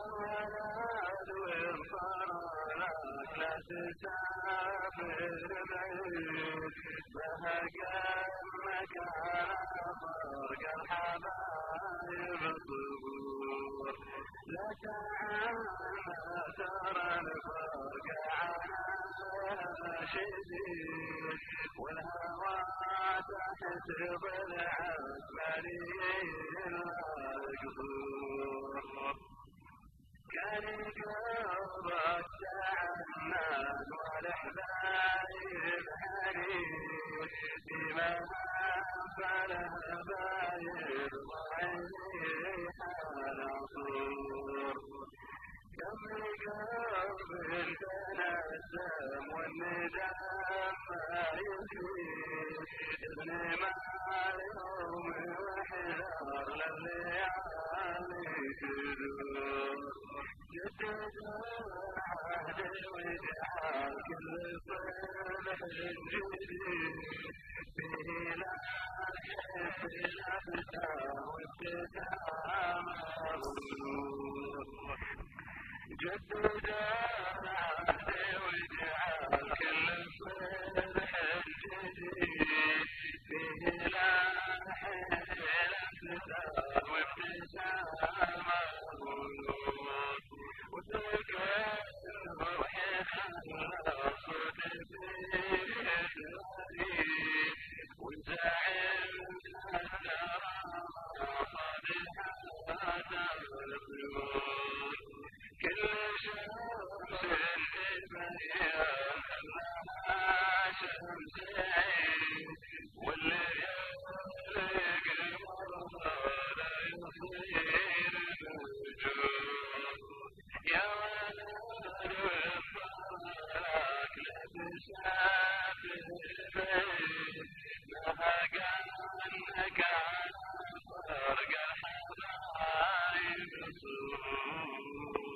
ولد وانفرلك لا تسافر بعيد بهجمك على فرق الحبايب الصبور لا تعالى ترى الفرق على شديد والهوى تحت ضلعك مليء القصور كان قلبك تعنان والحبايب حرير بما فله باير وعيني حنصور كم قلب تنسم والندم ما يفيد ابن معلوم وحذر لليالي تدور جدد العهد واجعل كل صلح جديد به لا يحب نفسه وابتسام النور جدد العهد واجعل كل صلح جديد به لا يحب نفسه وابتسام النور وتلك الروح خلصت بالغريب وزعل الثرى صدحات الطيور كل شمس تبين انها شمس عيد واللي يقمر لا يصير نجوم يا ولد وانفرلك لا تسافر بعيد نهق عنك على فرق الحبايب الصور